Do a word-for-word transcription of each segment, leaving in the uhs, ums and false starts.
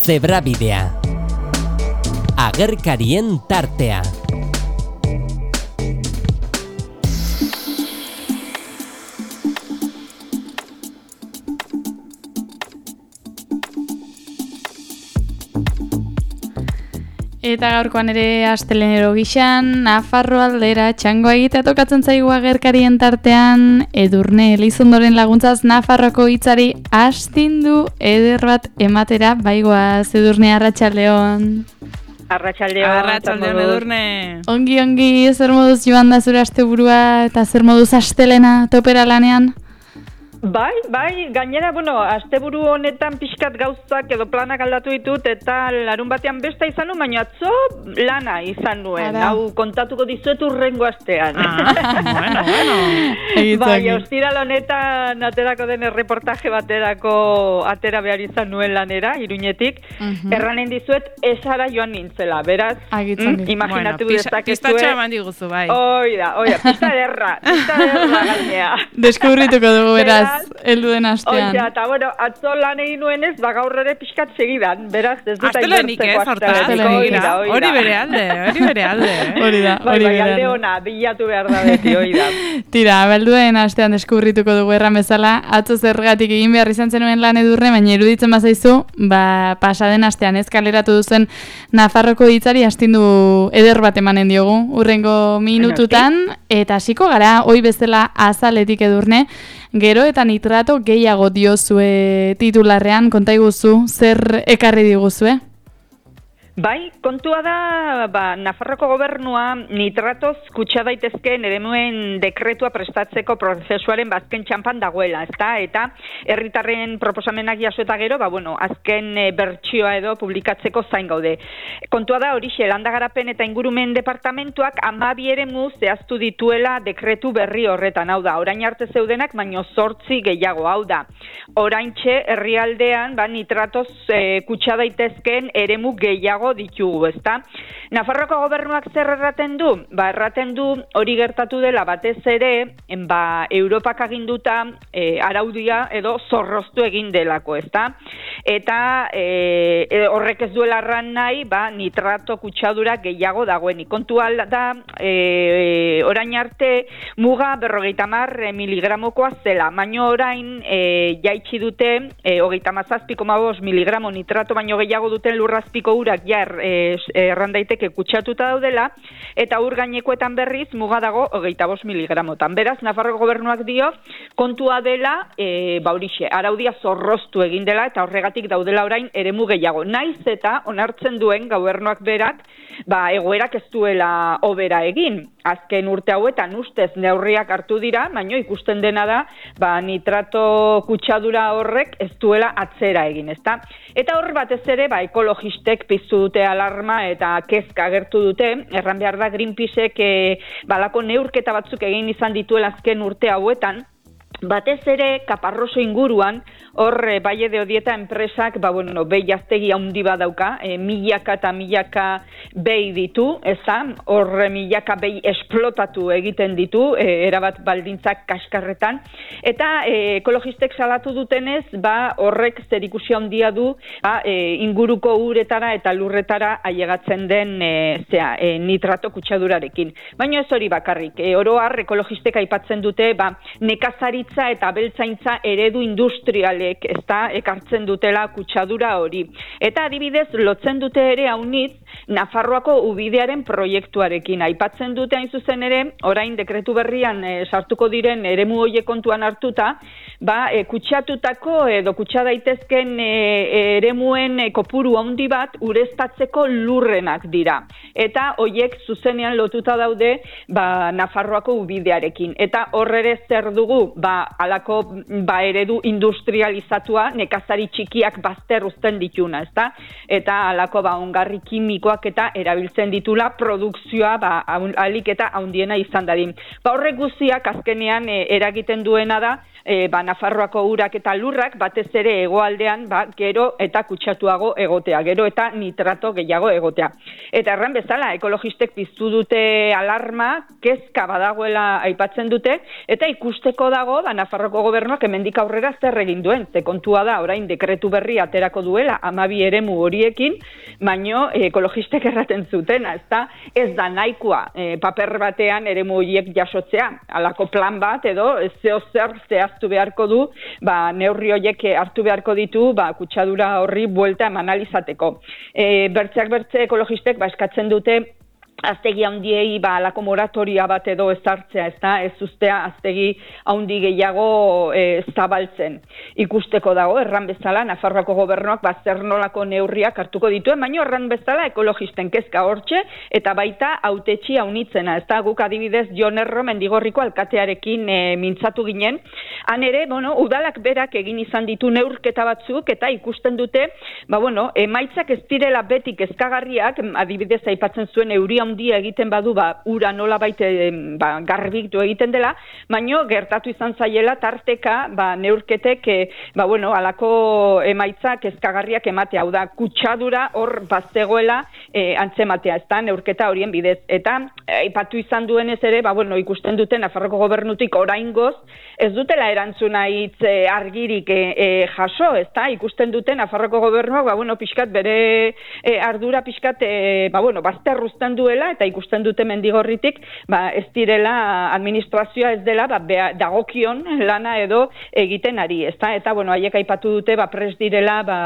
Zebrabidea. Agerkarien tartea. Eta gaurkoan ere astelenero gixan, Nafarro aldera txangoa egitea tokatzen zaigu agerkarien tartean, Edurne Elizondoren laguntzaz Nafarroko hitzari astindu eder bat ematera, baigoaz Edurne, arratsaldeon. Arratsaldeon, arratsaldeon Edurne. Ongi, ongi, zer moduz joan da zure asteburua eta zer moduz astelena topera lanean? Bai, bai, gainera, bueno, asteburu honetan pixkat gauzak edo planak aldatu ditut eta larun batean besta izan nuen, baina atzo lana izan nuen. Hau kontatuko dizuet urrengo astean. Ah, bueno, bueno. Bai, ostiral honetan aterako den erreportaje baterako atera behar izan nuen lanera, Iruñetik. Uh-huh. Erranen dizuet, esara joan nintzela, beraz, mm, imaginatu bueno, dezakezue. Pistatxoa eman diguzu, bai. Oida, oida, pista derra, pista derra gainea. Deskubrituko dugu, beraz. Eldu den astean. Oia, eta bueno, atzo lan egin nuenez, ba gaur ere pixkat segidan, beraz, ez dut Astelenik ez, hortaz. Hori bere alde, hori bere alde. Hori da, hori bere alde. Bai, alde ona, bilatu behar da beti, hori da. Tira, belduen astean deskubrituko dugu erran bezala, atzo zergatik egin behar izan zenuen lan Edurne, baina iruditzen bazaizu, ba, pasaden astean ez kaleratu duzen Nafarroko hitzari astindu eder bat emanen diogu, urrengo minututan, eta hasiko gara, hoi bezala azaletik Edurne, gero eta nitrato gehiago diozue titularrean, konta iguzu, zer ekarri diguzue? Bai, kontua da, ba, Nafarroko gobernua nitratoz kutsa daitezkeen eremuen dekretua prestatzeko prozesuaren bazken txampan dagoela, ezta? Eta herritarren proposamenak jaso eta gero, ba, bueno, azken e, bertsioa edo publikatzeko zain gaude. Kontua da, horixe, landagarapen eta ingurumen departamentuak hamabi eremu zehaztu dituela dekretu berri horretan, hau da, orain arte zeudenak, baino zortzi gehiago, hau da. Oraintxe herrialdean, ba, nitratoz e, kutsa daitezkeen eremu gehiago ditugu, ezta? Nafarroko gobernuak zer erraten du? Ba, erraten du hori gertatu dela batez ere, ba, Europak aginduta e, araudia edo zorroztu egin delako, ezta? Eta e, e, horrek ez duela erran nahi, ba, nitrato kutsadura gehiago dagoenik. Kontua da, e, orain arte muga berrogeita hamar miligramokoa zela, baino orain e, jaitsi dute e, hogeita hamazazpi koma bost miligramo nitrato baino gehiago duten lurrazpiko urak ja er, e, erran daiteke kutsatuta daudela, eta ur gainekoetan berriz muga dago hogeita bost miligramotan. Beraz, Nafarroko gobernuak dio, kontua dela, e, ba horixe, araudia zorroztu egin dela, eta horregatik daudela orain eremu gehiago. Naiz eta onartzen duen gobernuak berak, ba egoerak ez duela hobera egin. Azken urte hauetan ustez neurriak hartu dira, baina ikusten dena da, ba nitrato kutsadura horrek ez duela atzera egin, ezta? Eta hor batez ere, ba ekologistek piztu dute alarma eta kezka agertu dute, erran behar da Greenpeacek e, balako neurketa batzuk egin izan dituela azken urte hauetan, batez ere Kaparroso inguruan, hor e, Valle de Odieta enpresak, ba bueno, behi aztegi handi badauka, e, milaka eta milaka behi ditu, eza, hor milaka behi esplotatu egiten ditu, e, erabat baldintzak kaskarretan, eta e, ekologistek salatu dutenez, ba horrek zerikusi handia du, ba, e, inguruko uretara eta lurretara ailegatzen den e, zea, e, nitrato kutsadurarekin. Baina ez hori bakarrik, e, oro har ekologistek aipatzen dute, ba nekazari eta beltzaintza eredu industrialek ezta ekartzen dutela kutsadura hori. Eta adibidez lotzen dute ere haunitz Nafarroako ubidearen proiektuarekin. Aipatzen dute hain zuzen ere, orain dekretu berrian e, sartuko diren eremu hoie kontuan hartuta, ba e, kutsatutako edo kutsa daitezken e, eremuen e, kopuru handi bat ureztatzeko lurrenak dira. Eta hoiek zuzenean lotuta daude ba Nafarroako ubidearekin. Eta horrere zer dugu, ba alako ba, eredu industrializatua nekazari txikiak bazter uzten dituna, ezta? Eta alako ba ongarri kimikoak eta erabiltzen ditula produkzioa ba alik eta handiena izan dadin. Ba horrek guztiak azkenean e, eragiten duena da e, ba, Nafarroako urak eta lurrak batez ere hegoaldean ba, gero eta kutsatuago egotea, gero eta nitrato gehiago egotea. Eta erran bezala, ekologistek piztu dute alarma, kezka badagoela aipatzen dute, eta ikusteko dago dago, da Nafarroko gobernuak hemendik aurrera zer egin duen, ze kontua da, orain dekretu berri aterako duela, hamabi eremu horiekin, baino ekologistek erraten zutena, ez da, ez da nahikoa e, paper batean eremu horiek jasotzea, halako plan bat edo zeo zer zehaztu beharko du, ba, neurri horiek hartu beharko ditu, ba, kutsadura horri buelta eman alizateko. E, bertzeak bertze ekologistek ba, eskatzen dute aztegi handiei ba alako moratoria bat edo ezartzea, ez da, ez ustea aztegi handi gehiago e, zabaltzen. Ikusteko dago, erran bezala, Nafarroako gobernuak ba zer nolako neurriak hartuko dituen, baina erran bezala ekologisten kezka hortxe, eta baita hautetxi haunitzena, ez da, guk adibidez Jon Erro Mendigorriko alkatearekin e, mintzatu ginen, han ere, bueno, udalak berak egin izan ditu neurketa batzuk, eta ikusten dute, ba bueno, emaitzak ez direla beti kezkagarriak, adibidez aipatzen zuen euria handia egiten badu, ba, ura nola baite ba, garbitu egiten dela, baino gertatu izan zaiela tarteka ba, neurketek e, ba, bueno, alako emaitzak ezkagarriak ematea, hau da, kutsadura hor bazegoela e, antzematea, ez da, neurketa horien bidez. Eta aipatu izan duenez ere, ba, bueno, ikusten duten Nafarroko gobernutik oraingoz, ez dutela erantzuna hitz e, argirik e, e, jaso, ez da, ikusten duten Nafarroko gobernuak, ba, bueno, pixkat bere e, ardura pixkat, e, ba, bueno, bazterruzten duela, eta ikusten dute Mendigorritik, ba, ez direla administrazioa ez dela, ba, bea, dagokion lana edo egiten ari, ezta? Eta, bueno, haiek aipatu dute, ba, pres direla, ba,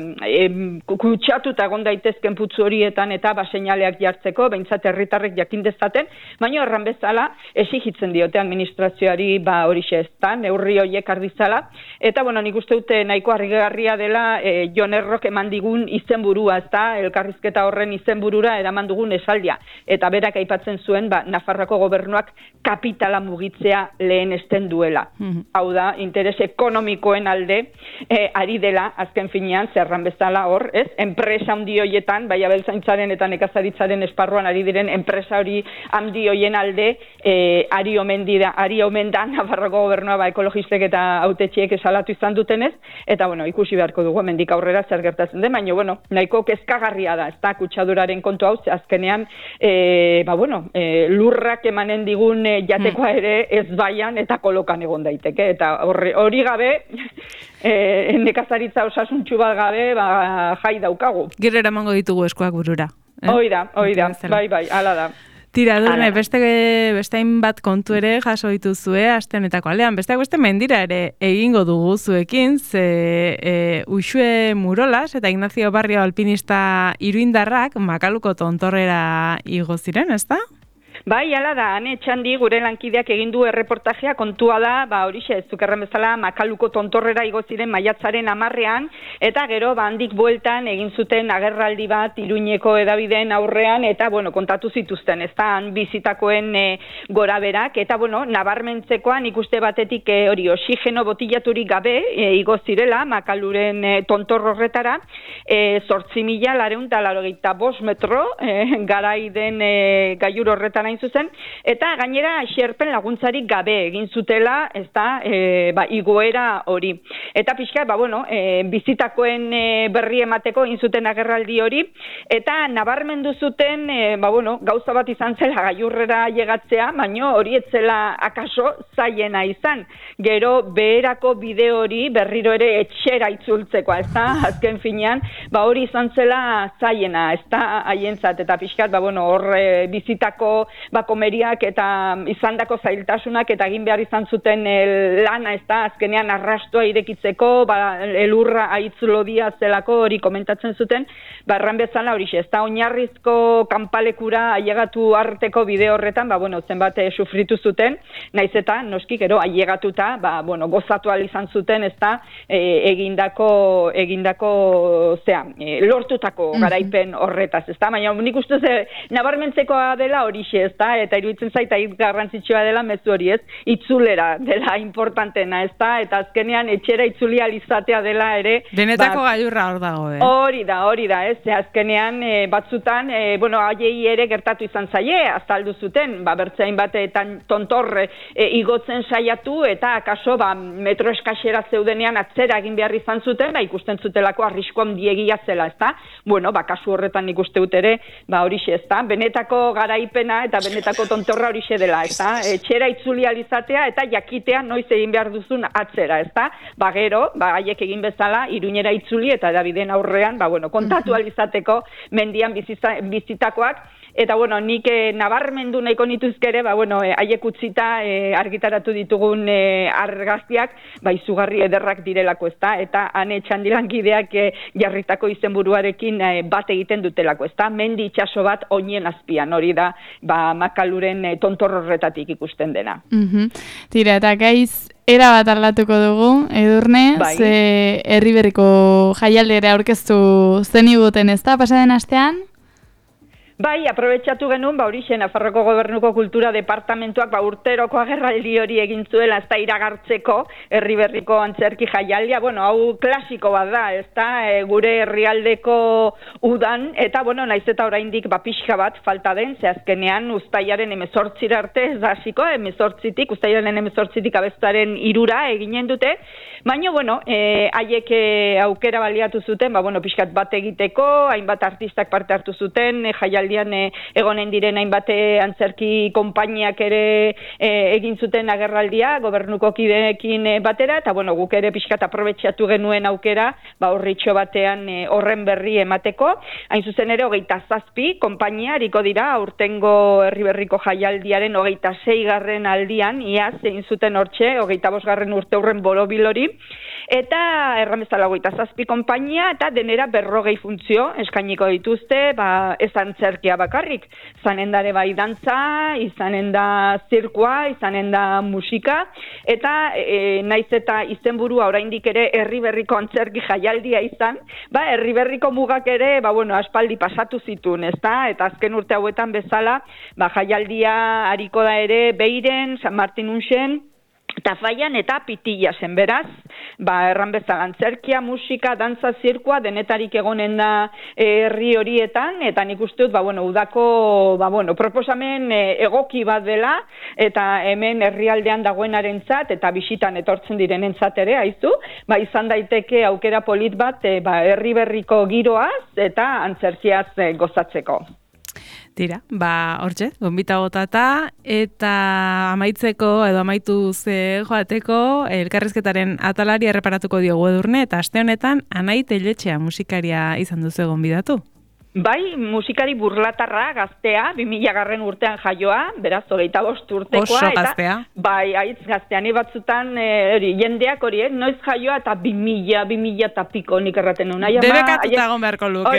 em, kutsatuta egon daitezken putzu horietan, eta, ba, seinaleak jartzeko, behintzat herritarrek jakin dezaten, baina erran bezala, exigitzen diote administrazioari, ba, horixe ezta, neurri horiek ardizala, eta, bueno, nik uste dute nahiko harrigarria dela, e, Jon Errok eman digun izenburua, ezta, elkarrizketa horren izenburura eraman dugun esaldia. Eta berak aipatzen zuen, ba, Nafarroako gobernuak kapitala mugitzea lehenesten duela. Mm-hmm. Hau da, interes ekonomikoen alde e, ari dela, azken finean, zerran bezala hor, ez? Enpresa handi horietan, bai abeltzaintzaren eta nekazaritzaren esparruan ari diren enpresa hori handi horien alde e, ari omen dira, ari omen da Nafarroako gobernua ba, ekologistek eta hautetxiek esalatu izan dutenez, eta bueno, ikusi beharko dugu, hemendik aurrera zer gertatzen den, baina bueno, nahiko kezkagarria da, ez da, kutsaduraren kontu hau, azkenean E, ba, bueno, e, lurrak emanen digun e, jatekoa ere ez baian eta kolokan egon daiteke. Eta hori gabe, e, nekazaritza osasuntxu bat gabe, ba, jai daukagu. Gero eramango ditugu eskuak burura. Eh? Hoi da, hoi da, bai, bai, ala da. Tira, Edurne, beste, beste hainbat kontu ere jaso dituzue aste honetako aldean. Besteak beste mendira ere egingo dugu zuekin, ze e, Uxue Murolas eta Ignacio Barrio alpinista iruindarrak Makaluko tontorrera igo ziren, ezta? Bai, ala da, Ane Txandi gure lankideak egin du erreportajea, kontua da, ba horixe, zukerren bezala Makaluko tontorrera igo ziren maiatzaren hamarrean, eta gero ba handik bueltan egin zuten agerraldi bat Iruñeko hedabideen aurrean, eta bueno, kontatu zituzten, ez da, han bizitakoen e, gora berak, eta bueno, nabarmentzekoan ikuste batetik e, hori oxigeno botillaturik gabe e, igo zirela Makaluren e, tontor horretara, e, zortzi mila lareun eta laurogeita bost metro e, garai den e, gailur horretara zuzen, eta gainera xerpen laguntzarik gabe egin zutela, ez da, e, ba, igoera hori. Eta pixka, ba, bueno, e, bizitakoen e, berri emateko egin zuten agerraldi hori, eta nabarmendu zuten, e, ba, bueno, gauza bat izan zela gailurrera llegatzea, baino hori etzela akaso zaiena izan. Gero beherako bide hori berriro ere etxera itzultzeko, ez da, azken finean, ba, hori izan zela zaiena, ez da, haientzat, eta pixkat, ba, bueno, hor e, bizitako ba, komeriak eta izandako zailtasunak eta egin behar izan zuten el, lana, ez da, azkenean arrastoa irekitzeko, ba, elurra aitzulodia zelako hori komentatzen zuten, ba, erran bezala hori, ez da, oinarrizko kanpalekura ailegatu arteko bide horretan, ba, bueno, zenbat e, sufritu zuten, naiz eta, noski, gero, ailegatuta, ba, bueno, gozatu ahal izan zuten, ez da, e, egindako, egindako, zea, e, lortutako garaipen horretaz, ez da, baina nik uste ze, nabarmentzekoa dela hori, ez da, eta iruditzen zaita garrantzitsua dela mezu hori, ez, itzulera dela importantena, ez da, eta azkenean etxera itzulia izatea dela ere. Benetako ba, gailurra hor dago, eh? Hori da, hori da, ez, azkenean e, batzutan, e, bueno, haiei ere gertatu izan zaie, azaldu zuten, ba, bertzain batetan tontorre e, igotzen saiatu, eta akaso, ba, metro eskaxera zeudenean atzera egin behar izan zuten, ba, ikusten zutelako arrisko handiegia zela, ez da, bueno, ba, kasu horretan ikuste dut ere, ba, horixe, ez da, benetako garaipena, eta benetako tontorra hori dela, ezta? Etxera itzuli alizatea eta jakitea noiz egin behar duzun atzera, ezta? Ba gero, ba haiek egin bezala Iruñera itzuli eta Dabiden aurrean, ba bueno, kontatu alizateko mendian bizita, bizitakoak. Eta, bueno, nik eh, nabarmendu nahiko nituzkere, ba, bueno, eh, haiek utzita eh, argitaratu ditugun eh, argazkiak, ba, izugarri ederrak direlako, ezta? Eta ane txandilankideak eh, jarritako izenburuarekin eh, bat egiten dutelako, ezta? Mendi itxaso bat oinien azpian, hori da, ba, Makaluren eh, tontor horretatik ikusten dena. Mm-hmm. Tira, eta gaiz, era bat aldatuko dugu, Edurne, bai. Ze Herriberriko jaialdera aurkeztu zeniguten, ezta, pasaden astean? Bai, aprobetxatu genuen, ba horixe, Nafarroko Gobernuko Kultura Departamentuak ba urteroko agerraldi hori egin zuela, ez da iragartzeko Herriberriko antzerki jaialdia, bueno, hau klasiko bat da, ez da, e, gure herrialdeko udan, eta, bueno, naiz eta oraindik ba pixka bat falta den, ze azkenean uztailaren hemezortzira arte ez da hasiko, hemezortzitik, uztailaren hemezortzitik abestaren irura eginen dute, baina, bueno, e, haiek e, aukera baliatu zuten, ba, bueno, pixkat bat egiteko, hainbat artistak parte hartu zuten, e, jaialdian e, egonen diren hainbat antzerki konpainiak ere e, egin zuten agerraldia, gobernuko kideekin e, batera, eta, bueno, guk ere pixkat aprobetxatu genuen aukera, ba, horritxo batean e, horren berri emateko, hain zuzen ere, hogeita zazpi konpainia hariko dira, aurtengo Herriberriko jaialdiaren hogeita seigarren aldian, iaz, egin zuten hortxe, hogeita bosgarren urte hurren borobil hori, eta erramezala hogeita zazpi konpainia, eta denera berrogei funtzio eskainiko dituzte, ba, ez antzerkia bakarrik, izanen da ere bai dantza, izanen da zirkua, izanen da musika, eta e, naiz eta izenburua oraindik ere Herriberriko antzerki jaialdia izan, ba, Herriberriko mugak ere, ba, bueno, aspaldi pasatu zituen, ezta? Eta azken urte hauetan bezala, ba, jaialdia hariko da ere Beiren, San Martin Unxen, Tafaian eta Pitilla zen, beraz, ba, erran bezala antzerkia, musika, dantza, zirkua, denetarik egonen da herri e, horietan, eta nik uste dut, ba, bueno, udako, ba, bueno, proposamen e, egoki bat dela, eta hemen herrialdean dagoenarentzat, eta bisitan etortzen direnentzat ere, haizu, ba, izan daiteke aukera polit bat, e, ba, Herriberriko giroaz, eta antzerkiaz e, gozatzeko. Tira, ba, hortxe, gonbita botata, eta amaitzeko, edo amaitu ze joateko, elkarrizketaren atalari erreparatuko diogu Edurne, eta aste honetan, Anai Telletxea musikaria izan duzu gonbidatu. Bai, musikari burlatarra, gaztea, bi mila garren urtean jaioa, beraz, hogeita bost urtekoa. Oso gaztea. Eta, bai, aitz gaztean batzutan, hori, e, jendeak hori, eh, noiz jaioa, eta bi mila, bi mila eta piko nik erraten nuen. Debekatuta egon beharko luke.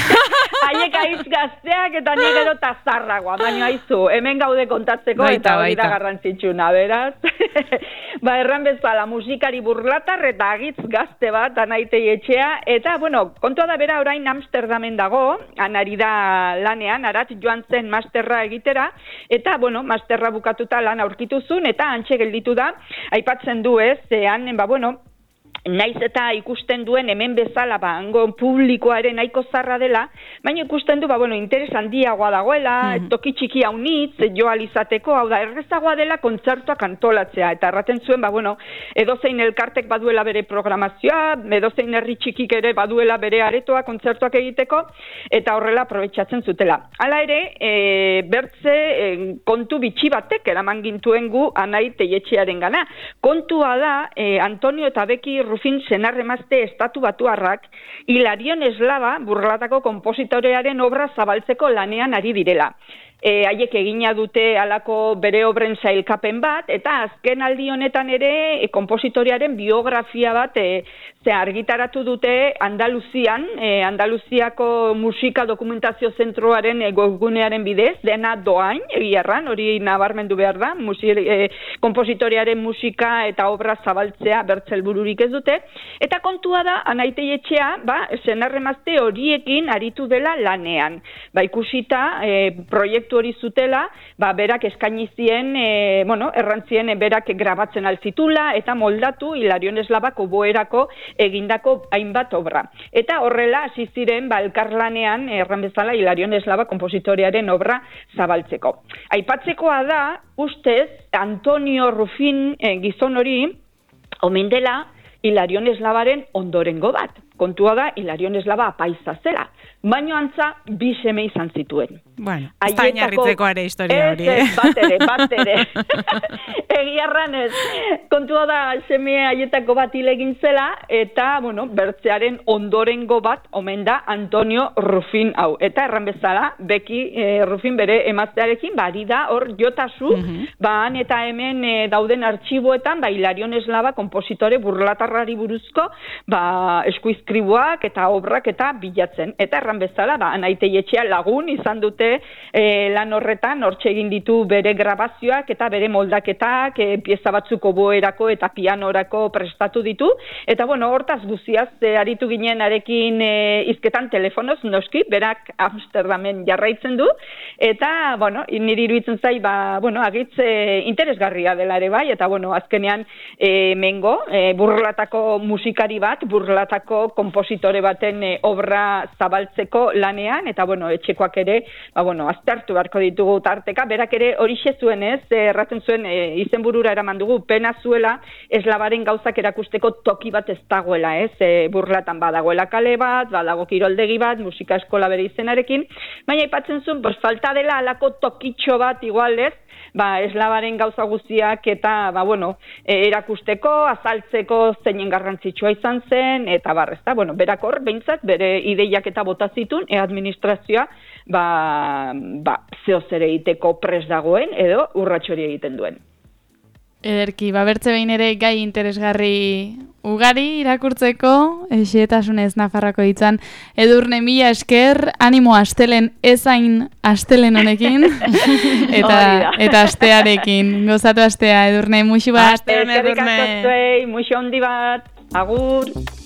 Haiek aiz gazteak eta nik gero tazarragoa, baina aizu, hemen gaude kontatzeko, baita, eta hori da garrantzitsuna, beraz. Ba, erran bezala, musikari burlatar eta agitz gazte bat, Anai Telletxea, eta, bueno, kontua da bera orain Amsterdamen dago, Anari da lanean, arat joan zen masterra egitera, eta, bueno, masterra bukatuta lan aurkitu zuen, eta antxe gelditu da, aipatzen du ez, zean, ba, bueno, naiz eta ikusten duen hemen bezala, ba, hango publikoaren nahiko zarra dela, baina ikusten du, ba, bueno, interes handiagoa dagoela, mm-hmm. toki txiki haunitz, jo alizateko, hau da, errezagoa dela kontzertuak antolatzea, eta erraten zuen, ba, bueno, edozein elkartek baduela bere programazioa, edozein herri txikik ere baduela bere aretoa kontzertuak egiteko, eta horrela aprobetxatzen zutela. Hala ere, e, bertze e, kontu bitxi batek eraman gintuen gu Anai Telletxearen gana. Kontua da, e, Antonio eta Beki Rufin senarremazte estatu batuarrak Hilarion Eslava burlatako konpositorearen obra zabaltzeko lanean ari direla. E, haiek egina dute alako bere obren sailkapen bat, eta azken aldi honetan ere e, konpositorearen biografia bat e, ze argitaratu dute Andaluzian, e, Andaluziako musika dokumentazio zentroaren e, webgunearen bidez, dena doain, egiarran, hori nabarmendu behar da, musi, e, konpositorearen musika eta obra zabaltzea bertzelbururik ez dute, eta kontua da, Anai Telletxea, ba, senarremazte horiekin aritu dela lanean. Ba, ikusita, e, proiektu hori zutela, ba, berak eskaini zien, e, bueno, errantzien e, berak grabatzen altzitula, eta moldatu Hilarion Eslavako boerako egindako hainbat obra. Eta horrela hasi ziren ba, elkarlanean, erran bezala, Hilarion Eslava konpositorearen obra zabaltzeko. Aipatzekoa da, ustez, Antonio Rufin e, gizon hori, omen dela, Hilarion Eslavaren ondorengo bat. Kontua da, Hilarion Eslava apaiza zela, baino antza bi seme izan zituen. Bueno, ez da inarritzeko ere historia hori, eh? Ez, bat ere, bat ere. Egiarran ez. Kontua da, seme haietako bat hilegin zela, eta, bueno, bertzearen ondorengo bat, omen da Antonio Rufin hau. Eta erran bezala, Beki eh, Rufin bere emaztearekin, bari da, hor jotasu, mm-hmm. ba, han eta hemen eh, dauden artxiboetan, ba, Hilarion Eslava, kompositore burlatarrari buruzko, ba, eskuizkribuak eta obrak eta bilatzen. Eta erran bezala, ba, Anaiteietxea lagun izan dute E, lan horretan, hortxe egin ditu bere grabazioak eta bere moldaketak, e, pieza batzuk oboerako eta pianorako prestatu ditu, eta bueno, hortaz guziaz, e, aritu ginen arekin e, izketan telefonoz, noski, berak Amsterdamen jarraitzen du, eta, bueno, niri iruditzen zai, ba, bueno, agitz e, interesgarria dela ere bai, eta, bueno, azkenean e, mengo, e, burlatako musikari bat, burlatako kompositore baten e, obra zabaltzeko lanean, eta, bueno, etxekoak ere, ba, bueno, aztertu beharko ditugu tarteka, berak ere horixe zuen ez, erratzen zuen e, izenburura eraman dugu, pena zuela eslavaren gauzak erakusteko toki bat ez dagoela, ez, e, burlatan badagoela kale bat, badago kiroldegi bat, musika eskola bere izenarekin, baina aipatzen zuen, pues, falta dela alako tokitxo bat igual ez, ba, eslavaren gauza guztiak eta, ba, bueno, e, erakusteko, azaltzeko zeinen garrantzitsua izan zen, eta bar, ezta, bueno, berak hor, behintzat, bere ideiak eta bota zitun, e administrazioa, ba, ba, zehoz ere egiteko pres dagoen, edo urratxori egiten duen. Ederki, babertze behin ere gai interesgarri ugari irakurtzeko, xietasunez Nafarroako hitzan, Edurne mila esker, animo astelen ezain astelen honekin, eta, eta astearekin. Gozatu astea, Edurne, muxu bat. Eskerrik asko zuei, muxu handi bat, agur.